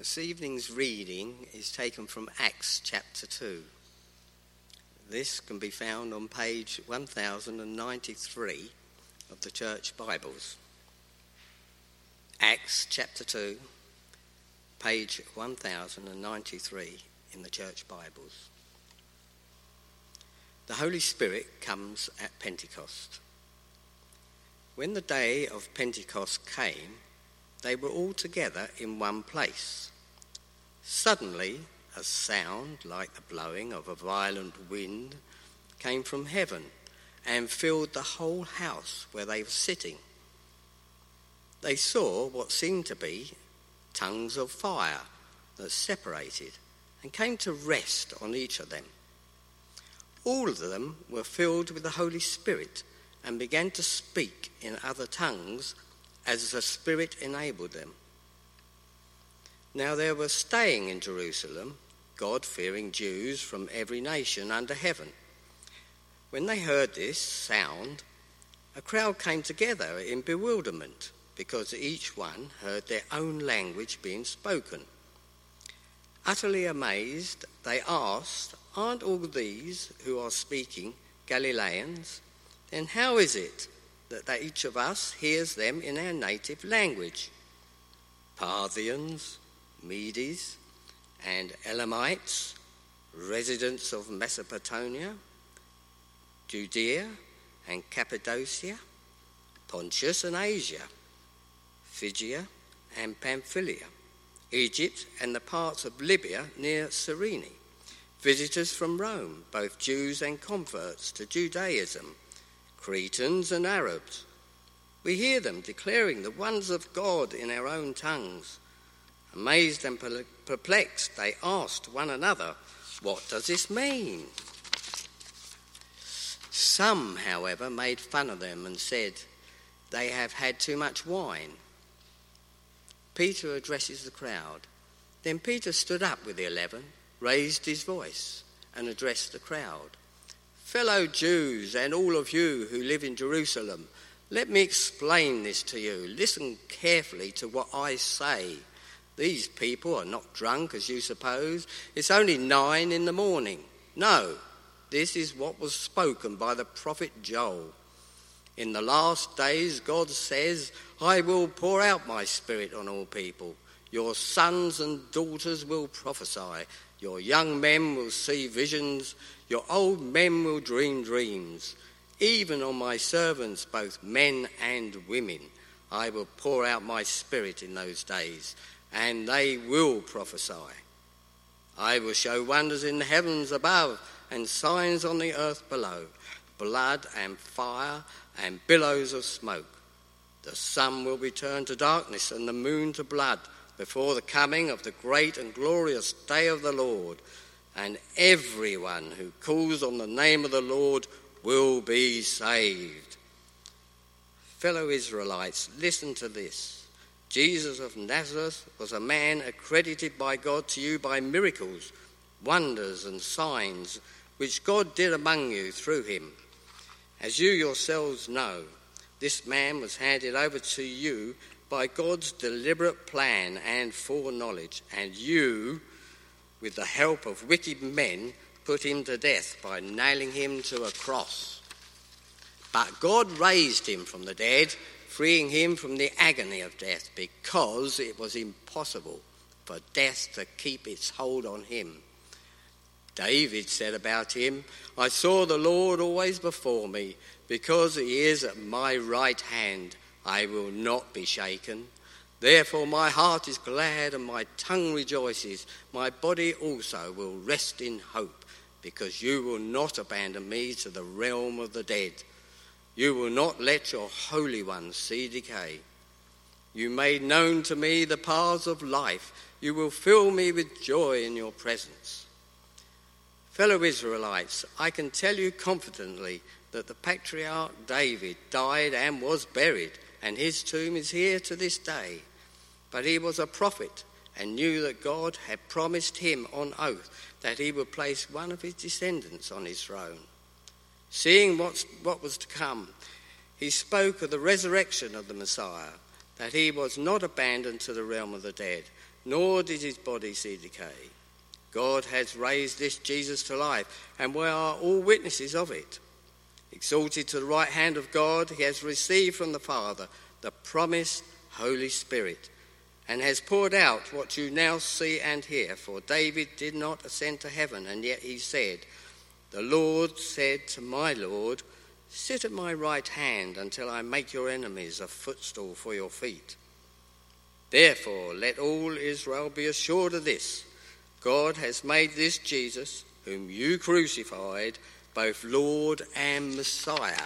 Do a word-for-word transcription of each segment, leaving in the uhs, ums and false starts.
This evening's reading is taken from Acts chapter two. This can be found on page one thousand ninety-three of the Church Bibles. Acts chapter two, page one thousand ninety-three in the Church Bibles. The Holy Spirit comes at Pentecost. When the day of Pentecost came, they were all together in one place. Suddenly, a sound like the blowing of a violent wind came from heaven and filled the whole house where they were sitting. They saw what seemed to be tongues of fire that separated and came to rest on each of them. All of them were filled with the Holy Spirit and began to speak in other tongues as the Spirit enabled them. Now there were staying in Jerusalem God-fearing Jews from every nation under heaven. When they heard this sound, a crowd came together in bewilderment because each one heard their own language being spoken. Utterly amazed, they asked, "Aren't all these who are speaking Galileans? Then how is it that each of us hears them in our native language? Parthians, Medes, and Elamites, residents of Mesopotamia, Judea and Cappadocia, Pontus and Asia, Phrygia and Pamphylia, Egypt and the parts of Libya near Cyrene, visitors from Rome, both Jews and converts to Judaism, Cretans and Arabs. We hear them declaring the wonders of God in our own tongues." Amazed and perplexed, they asked one another, "What does this mean?" Some, however, made fun of them and said, "They have had too much wine." Peter addresses the crowd. Then Peter stood up with the eleven, raised his voice, and addressed the crowd. "Fellow Jews and all of you who live in Jerusalem, let me explain this to you. Listen carefully to what I say. These people are not drunk, as you suppose. It's only nine in the morning. No, this is what was spoken by the prophet Joel. In the last days, God says, I will pour out my spirit on all people. Your sons and daughters will prophesy. Your young men will see visions. Your old men will dream dreams. Even on my servants, both men and women, I will pour out my spirit in those days, and they will prophesy. I will show wonders in the heavens above and signs on the earth below, blood and fire and billows of smoke. The sun will be turned to darkness and the moon to blood before the coming of the great and glorious day of the Lord, and everyone who calls on the name of the Lord will be saved." Fellow Israelites, listen to this. Jesus of Nazareth was a man accredited by God to you by miracles, wonders and signs, which God did among you through him. As you yourselves know, this man was handed over to you by God's deliberate plan and foreknowledge, and you, with the help of wicked men, put him to death by nailing him to a cross. But God raised him from the dead, freeing him from the agony of death, because it was impossible for death to keep its hold on him. David said about him, "I saw the Lord always before me. Because he is at my right hand, I will not be shaken. Therefore my heart is glad and my tongue rejoices. My body also will rest in hope, because you will not abandon me to the realm of the dead. You will not let your Holy One see decay. You made known to me the paths of life. You will fill me with joy in your presence." Fellow Israelites, I can tell you confidently that the patriarch David died and was buried, and his tomb is here to this day. But he was a prophet and knew that God had promised him on oath that he would place one of his descendants on his throne. Seeing what's, what was to come, he spoke of the resurrection of the Messiah, that he was not abandoned to the realm of the dead, nor did his body see decay. God has raised this Jesus to life, and we are all witnesses of it. Exalted to the right hand of God, he has received from the Father the promised Holy Spirit, and has poured out what you now see and hear. For David did not ascend to heaven, and yet he said, "The Lord said to my Lord, sit at my right hand until I make your enemies a footstool for your feet." Therefore, let all Israel be assured of this: God has made this Jesus, whom you crucified, both Lord and Messiah.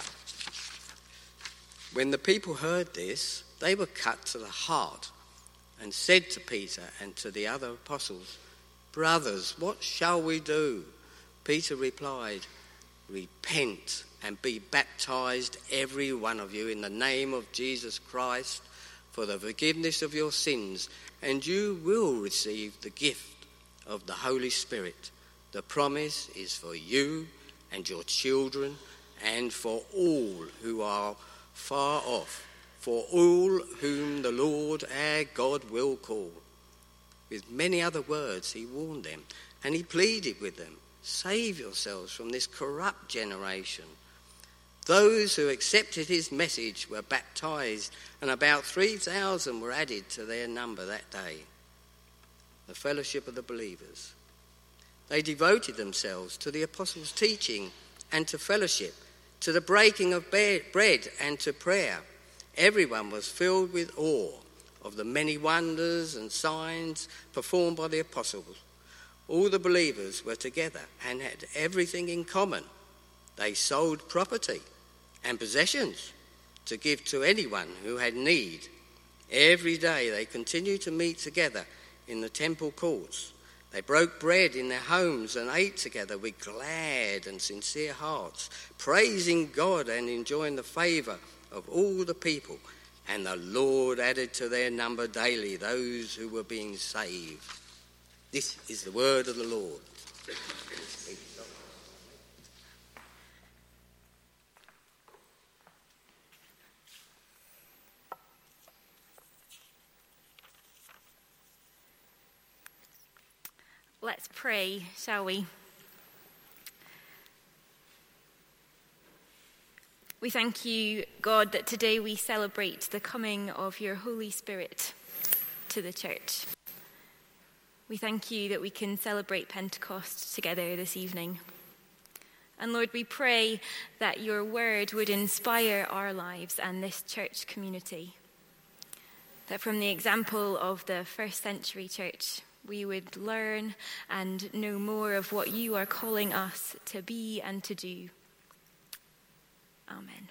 When the people heard this, they were cut to the heart and said to Peter and to the other apostles, "Brothers, what shall we do?" Peter replied, "Repent and be baptized, every one of you, in the name of Jesus Christ, for the forgiveness of your sins, and you will receive the gift of the Holy Spirit. The promise is for you and your children, and for all who are far off, for all whom the Lord our God will call." With many other words he warned them, and he pleaded with them, "Save yourselves from this corrupt generation." Those who accepted his message were baptized, and about three thousand were added to their number that day. The fellowship of the believers. They devoted themselves to the apostles' teaching and to fellowship, to the breaking of bread and to prayer. Everyone was filled with awe of the many wonders and signs performed by the apostles. All the believers were together and had everything in common. They sold property and possessions to give to anyone who had need. Every day they continued to meet together in the temple courts. They broke bread in their homes and ate together with glad and sincere hearts, praising God and enjoying the favour of all the people. And the Lord added to their number daily those who were being saved. This is the word of the Lord. Let's pray, shall we? We thank you, God, that today we celebrate the coming of your Holy Spirit to the church. We thank you that we can celebrate Pentecost together this evening. And Lord, we pray that your word would inspire our lives and this church community. That from the example of the first century church, we would learn and know more of what you are calling us to be and to do. Amen.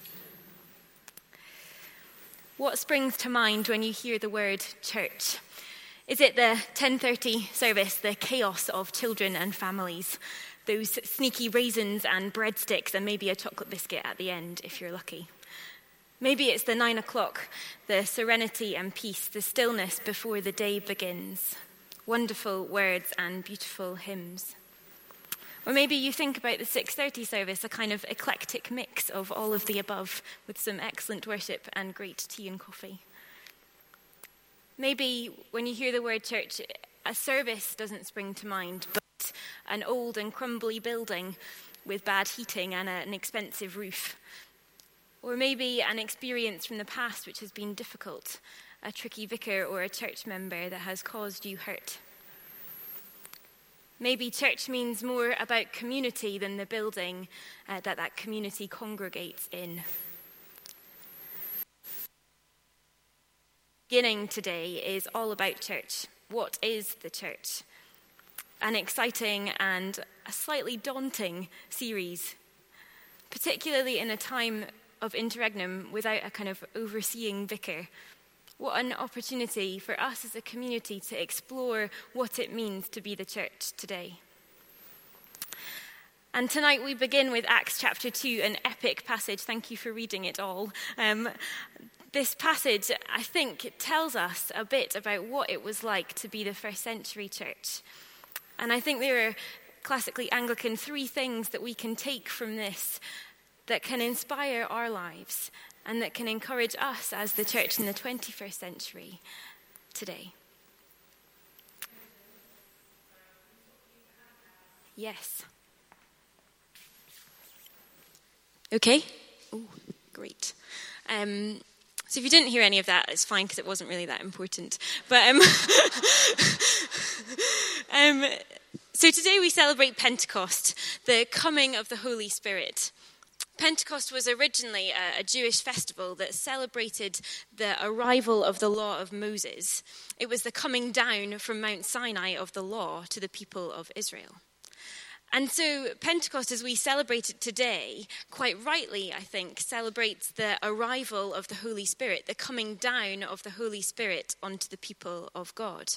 What springs to mind when you hear the word church? Is it the ten thirty service, the chaos of children and families, those sneaky raisins and breadsticks and maybe a chocolate biscuit at the end if you're lucky? Maybe it's the nine o'clock, the serenity and peace, the stillness before the day begins. Wonderful words and beautiful hymns. Or maybe you think about the six thirty service, a kind of eclectic mix of all of the above with some excellent worship and great tea and coffee. Maybe when you hear the word church, a service doesn't spring to mind, but an old and crumbly building with bad heating and an expensive roof. Or maybe an experience from the past which has been difficult, a tricky vicar or a church member that has caused you hurt. Maybe church means more about community than the building uh, that that community congregates in. Beginning today is all about church. What is the church? An exciting and a slightly daunting series, particularly in a time of interregnum without a kind of overseeing vicar. What an opportunity for us as a community to explore what it means to be the church today. And tonight we begin with Acts chapter two, an epic passage. Thank you for reading it all. Um, this passage, I think, tells us a bit about what it was like to be the first century church. And I think there are, classically Anglican, three things that we can take from this that can inspire our lives and that can encourage us as the church in the twenty-first century today. Yes. Okay. Oh, great. Um, so if you didn't hear any of that, it's fine because it wasn't really that important. But um, um, so today we celebrate Pentecost, the coming of the Holy Spirit. Pentecost was originally a, a Jewish festival that celebrated the arrival of the law of Moses. It was the coming down from Mount Sinai of the law to the people of Israel. And so Pentecost, as we celebrate it today, quite rightly, I think, celebrates the arrival of the Holy Spirit, the coming down of the Holy Spirit onto the people of God.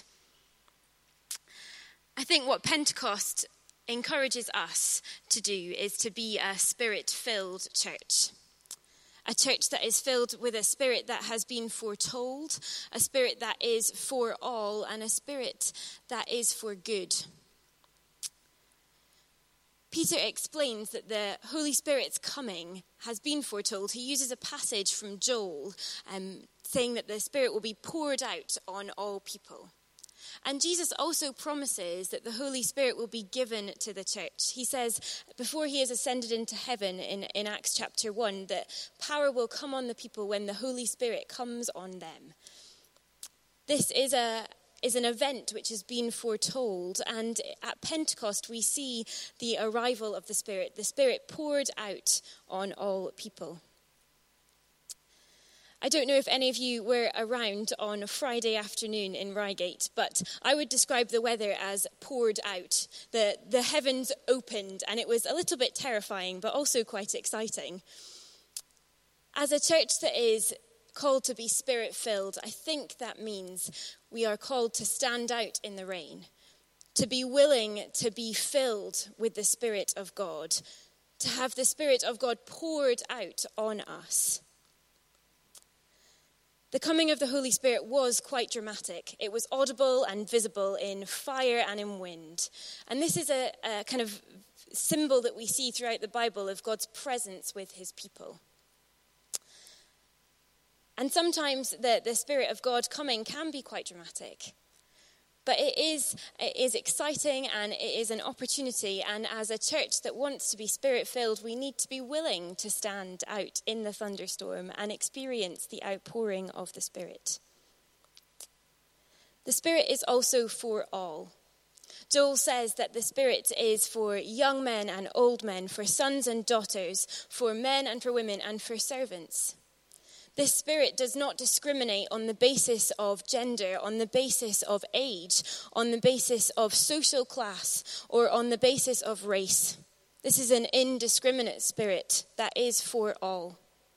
I think what Pentecost encourages us to do is to be a spirit-filled church. A church that is filled with a spirit that has been foretold, a spirit that is for all, and a spirit that is for good. Peter explains that the Holy Spirit's coming has been foretold. He uses a passage from Joel um, saying that the Spirit will be poured out on all people. And Jesus also promises that the Holy Spirit will be given to the church. He says, before he is ascended into heaven in, in Acts chapter one, that power will come on the people when the Holy Spirit comes on them. This is a is an event which has been foretold, and at Pentecost we see the arrival of the Spirit, the Spirit poured out on all people. I don't know if any of you were around on a Friday afternoon in Reigate, but I would describe the weather as poured out. The, the heavens opened, and it was a little bit terrifying, but also quite exciting. As a church that is called to be spirit-filled, I think that means we are called to stand out in the rain, to be willing to be filled with the Spirit of God, to have the Spirit of God poured out on us. The coming of the Holy Spirit was quite dramatic. It was audible and visible in fire and in wind. And this is a, a kind of symbol that we see throughout the Bible of God's presence with his people. And sometimes the, the Spirit of God coming can be quite dramatic. But it is, it is exciting and it is an opportunity. And as a church that wants to be Spirit-filled, we need to be willing to stand out in the thunderstorm and experience the outpouring of the Spirit. The Spirit is also for all. Joel says that the Spirit is for young men and old men, for sons and daughters, for men and for women, and for servants. This Spirit does not discriminate on the basis of gender, on the basis of age, on the basis of social class, or on the basis of race. This is an indiscriminate Spirit that is for all.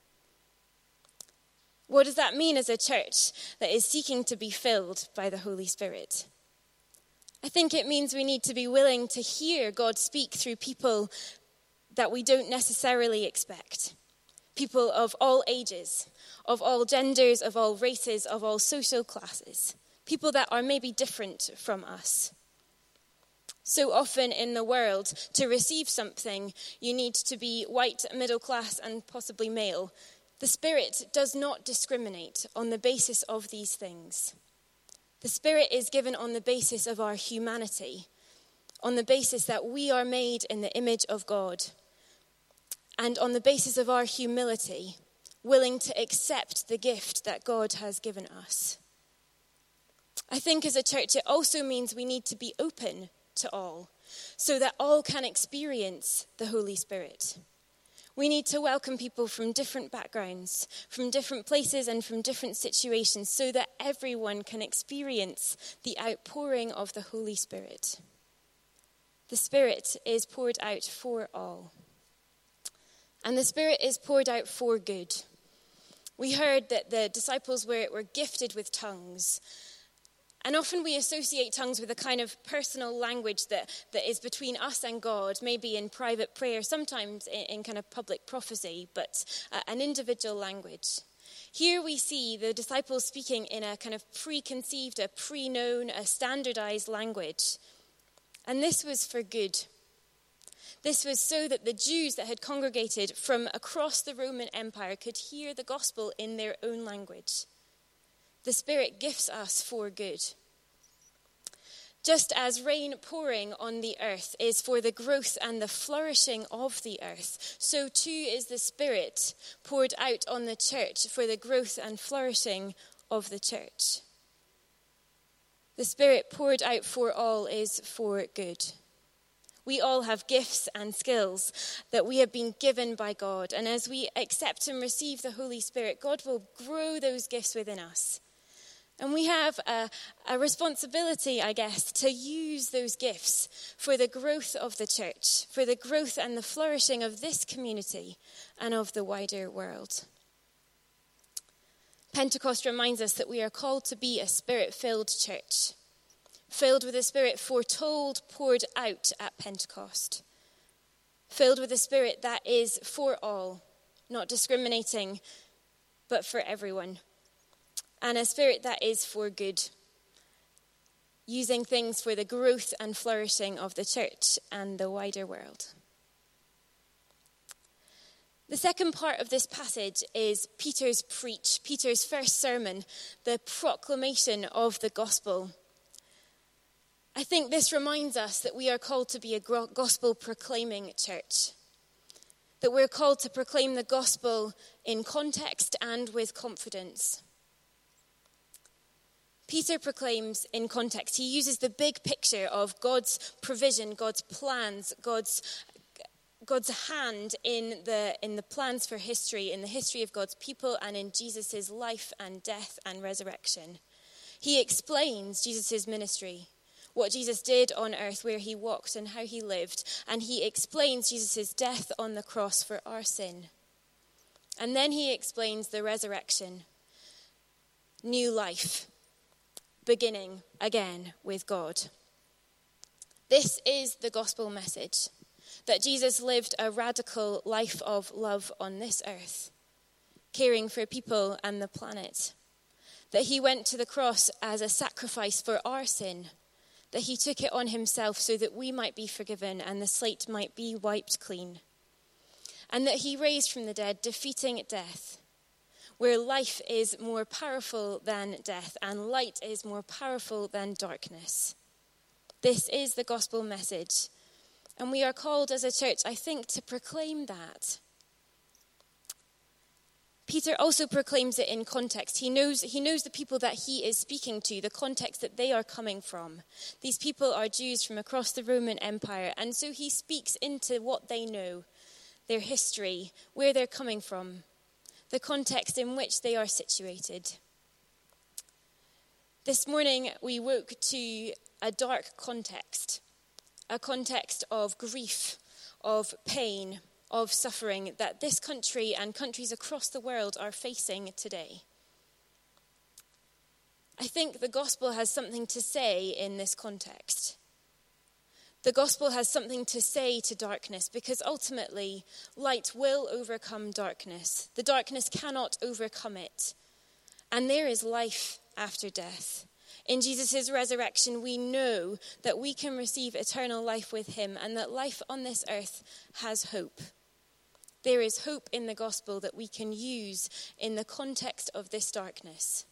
What does that mean as a church that is seeking to be filled by the Holy Spirit? I think it means we need to be willing to hear God speak through people that we don't necessarily expect. People of all ages, of all genders, of all races, of all social classes. People that are maybe different from us. So often in the world, to receive something, you need to be white, middle class, and possibly male. The Spirit does not discriminate on the basis of these things. The Spirit is given on the basis of our humanity, on the basis that we are made in the image of God, and on the basis of our humility, willing to accept the gift that God has given us. I think as a church, it also means we need to be open to all, so that all can experience the Holy Spirit. We need to welcome people from different backgrounds, from different places and from different situations, so that everyone can experience the outpouring of the Holy Spirit. The Spirit is poured out for all. And the Spirit is poured out for good. We heard that the disciples were, were gifted with tongues. And often we associate tongues with a kind of personal language that, that is between us and God, maybe in private prayer, sometimes in, in kind of public prophecy, but uh, an individual language. Here we see the disciples speaking in a kind of preconceived, a pre-known, a standardized language. And this was for good. This was so that the Jews that had congregated from across the Roman Empire could hear the gospel in their own language. The Spirit gifts us for good. Just as rain pouring on the earth is for the growth and the flourishing of the earth, so too is the Spirit poured out on the church for the growth and flourishing of the church. The Spirit poured out for all is for good. We all have gifts and skills that we have been given by God, and as we accept and receive the Holy Spirit, God will grow those gifts within us. And we have a, a responsibility, I guess, to use those gifts for the growth of the church, for the growth and the flourishing of this community and of the wider world. Pentecost reminds us that we are called to be a Spirit-filled church, filled with the Spirit foretold, poured out at Pentecost, filled with the Spirit that is for all, not discriminating, but for everyone. And a Spirit that is for good, using things for the growth and flourishing of the church and the wider world. The second part of this passage is Peter's preach, Peter's first sermon, the proclamation of the gospel. I think this reminds us that we are called to be a gospel-proclaiming church, that we're called to proclaim the gospel in context and with confidence. Peter proclaims in context. He uses the big picture of God's provision, God's plans, God's God's hand in the in the plans for history, in the history of God's people, and in Jesus' life and death and resurrection. He explains Jesus' ministry, what Jesus did on earth, where he walked and how he lived, and he explains Jesus' death on the cross for our sin. And then he explains the resurrection, new life, beginning again with God. This is the gospel message, that Jesus lived a radical life of love on this earth, caring for people and the planet, that he went to the cross as a sacrifice for our sin, that he took it on himself so that we might be forgiven and the slate might be wiped clean, and that he raised from the dead, defeating death, where life is more powerful than death and light is more powerful than darkness. This is the gospel message. And we are called as a church, I think, to proclaim that. Peter also proclaims it in context. He knows, he knows the people that he is speaking to, the context that they are coming from. These people are Jews from across the Roman Empire, and so he speaks into what they know, their history, where they're coming from, the context in which they are situated. This morning we woke to a dark context, a context of grief, of pain, of suffering that this country and countries across the world are facing today. I think the gospel has something to say in this context. The gospel has something to say to darkness, because ultimately light will overcome darkness. The darkness cannot overcome it. And there is life after death. In Jesus' resurrection, we know that we can receive eternal life with him, and that life on this earth has hope. There is hope in the gospel that we can use in the context of this darkness.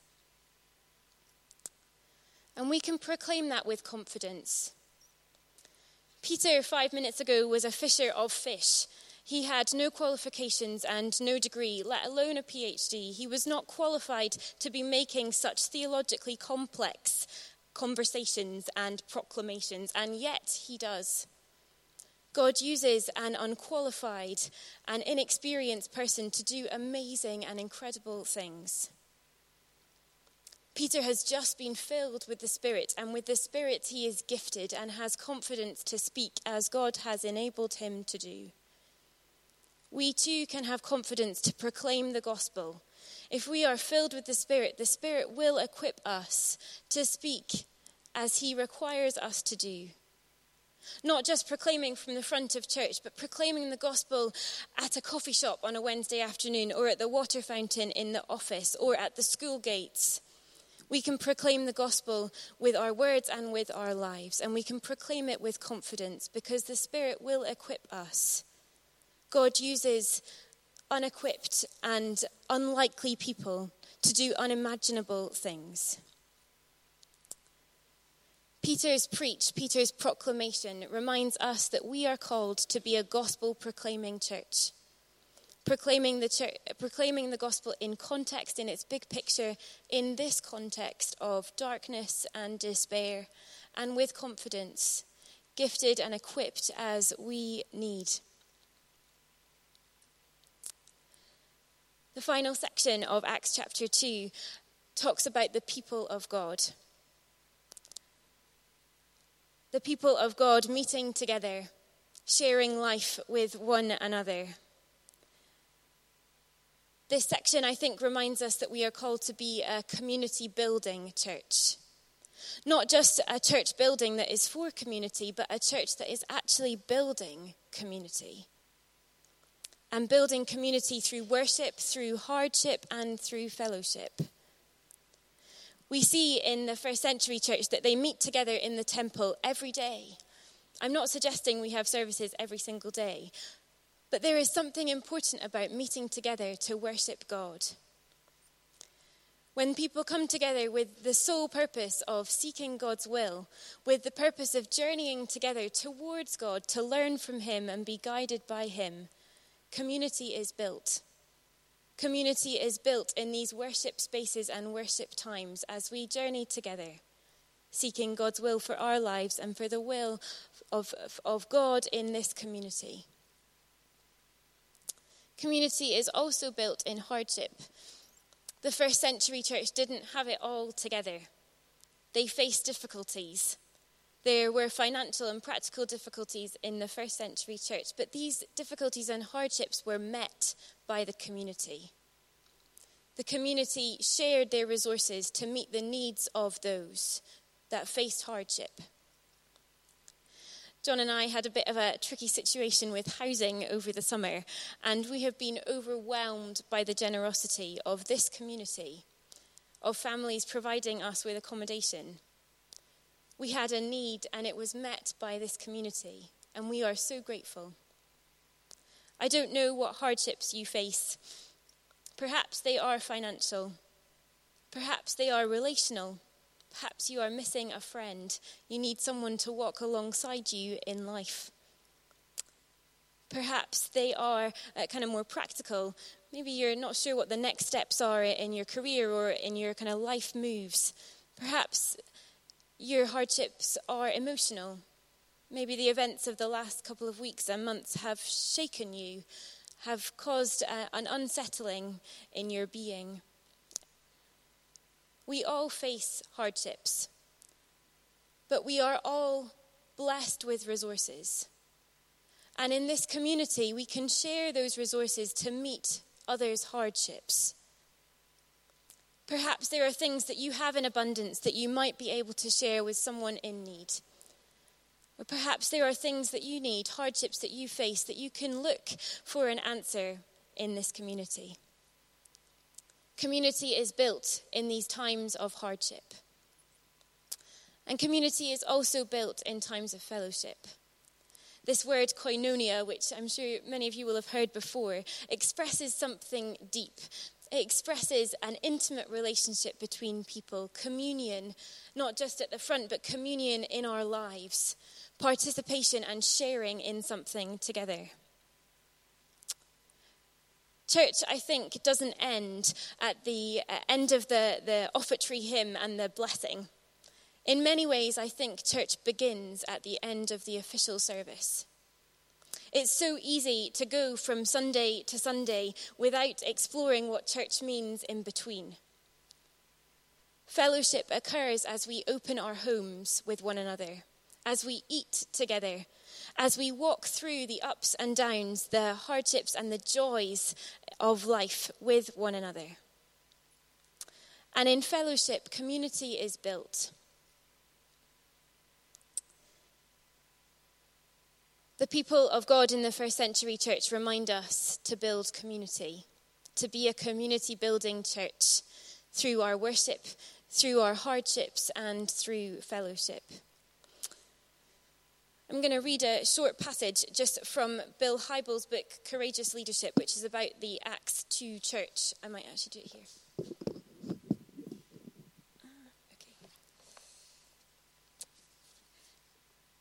And we can proclaim that with confidence. Peter, five minutes ago, was a fisher of fish. He had no qualifications and no degree, let alone a P H D. He was not qualified to be making such theologically complex conversations and proclamations, and yet he does. God uses an unqualified and inexperienced person to do amazing and incredible things. Peter has just been filled with the Spirit, and with the Spirit he is gifted and has confidence to speak as God has enabled him to do. We too can have confidence to proclaim the gospel. If we are filled with the Spirit, the Spirit will equip us to speak as he requires us to do. Not just proclaiming from the front of church, but proclaiming the gospel at a coffee shop on a Wednesday afternoon, or at the water fountain in the office, or at the school gates. We can proclaim the gospel with our words and with our lives, and we can proclaim it with confidence because the Spirit will equip us. God uses unequipped and unlikely people to do unimaginable things. Peter's preach, Peter's proclamation reminds us that we are called to be a gospel-proclaiming church. Proclaiming the church, proclaiming the gospel in context, in its big picture, in this context of darkness and despair, and with confidence, gifted and equipped as we need. The final section of Acts chapter two talks about the people of God. The people of God meeting together, sharing life with one another. This section, I think, reminds us that we are called to be a community-building church. Not just a church building that is for community, but a church that is actually building community. And building community through worship, through hardship, and through fellowship. We see in the first century church that they meet together in the temple every day. I'm not suggesting we have services every single day, but there is something important about meeting together to worship God. When people come together with the sole purpose of seeking God's will, with the purpose of journeying together towards God to learn from him and be guided by him, community is built. Community is built in these worship spaces and worship times as we journey together, seeking God's will for our lives and for the will of, of God in this community. Community is also built in hardship. The first century church didn't have it all together. They faced difficulties. There were financial and practical difficulties in the first century church, but these difficulties and hardships were met by the community. The community shared their resources to meet the needs of those that faced hardship. John and I had a bit of a tricky situation with housing over the summer, and we have been overwhelmed by the generosity of this community, of families providing us with accommodation. We had a need, and it was met by this community, and we are so grateful. I don't know what hardships you face. Perhaps they are financial. Perhaps they are relational. Perhaps you are missing a friend. You need someone to walk alongside you in life. Perhaps they are uh, kind of more practical. Maybe you're not sure what the next steps are in your career or in your kind of life moves. Perhaps your hardships are emotional. Maybe the events of the last couple of weeks and months have shaken you, have caused uh, an unsettling in your being. We all face hardships, but we are all blessed with resources. And in this community, we can share those resources to meet others' hardships. Perhaps there are things that you have in abundance that you might be able to share with someone in need. Or perhaps there are things that you need, hardships that you face, that you can look for an answer in this community. Community is built in these times of hardship. And community is also built in times of fellowship. This word koinonia, which I'm sure many of you will have heard before, expresses something deep. It expresses an intimate relationship between people, communion, not just at the front, but communion in our lives, participation and sharing in something together. Church, I think, doesn't end at the end of the, the offertory hymn and the blessing. In many ways, I think church begins at the end of the official service. It's so easy to go from Sunday to Sunday without exploring what church means in between. Fellowship occurs as we open our homes with one another, as we eat together, as we walk through the ups and downs, the hardships and the joys of life with one another. And in fellowship, community is built. The people of God in the first century church remind us to build community, to be a community-building church through our worship, through our hardships, and through fellowship. I'm going to read a short passage just from Bill Hybels' book, Courageous Leadership, which is about the Acts two church. I might actually do it here.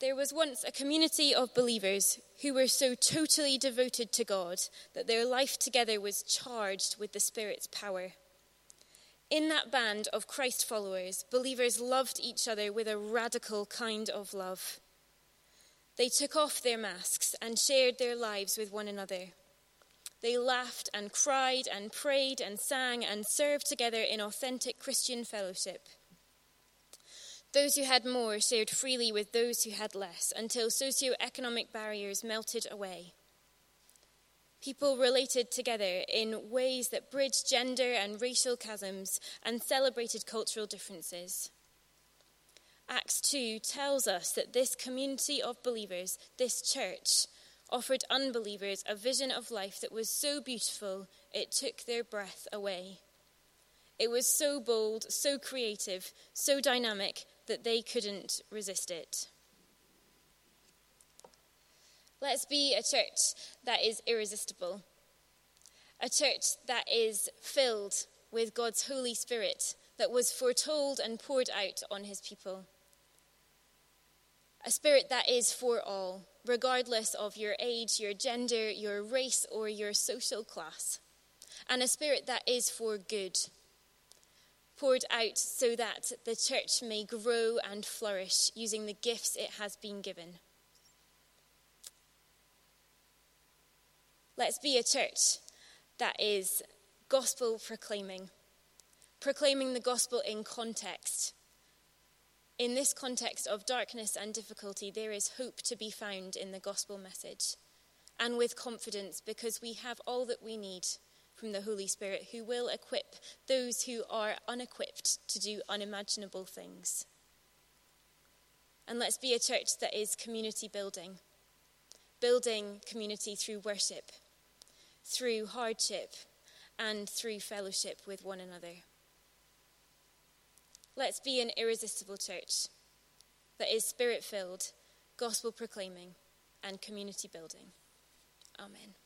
There was once a community of believers who were so totally devoted to God that their life together was charged with the Spirit's power. In that band of Christ followers, believers loved each other with a radical kind of love. They took off their masks and shared their lives with one another. They laughed and cried and prayed and sang and served together in authentic Christian fellowship. Those who had more shared freely with those who had less until socio-economic barriers melted away. People related together in ways that bridged gender and racial chasms and celebrated cultural differences. Acts two tells us that this community of believers, this church, offered unbelievers a vision of life that was so beautiful it took their breath away. It was so bold, so creative, so dynamic that they couldn't resist it. Let's be a church that is irresistible. A church that is filled with God's Holy Spirit that was foretold and poured out on his people. A spirit that is for all, regardless of your age, your gender, your race, or your social class. And a spirit that is for good, poured out so that the church may grow and flourish using the gifts it has been given. Let's be a church that is gospel proclaiming, proclaiming the gospel in context. In this context of darkness and difficulty, there is hope to be found in the gospel message, and with confidence because we have all that we need from the Holy Spirit, who will equip those who are unequipped to do unimaginable things. And let's be a church that is community building, building community through worship, through hardship, and through fellowship with one another. Let's be an irresistible church that is spirit-filled, gospel proclaiming, and community building. Amen.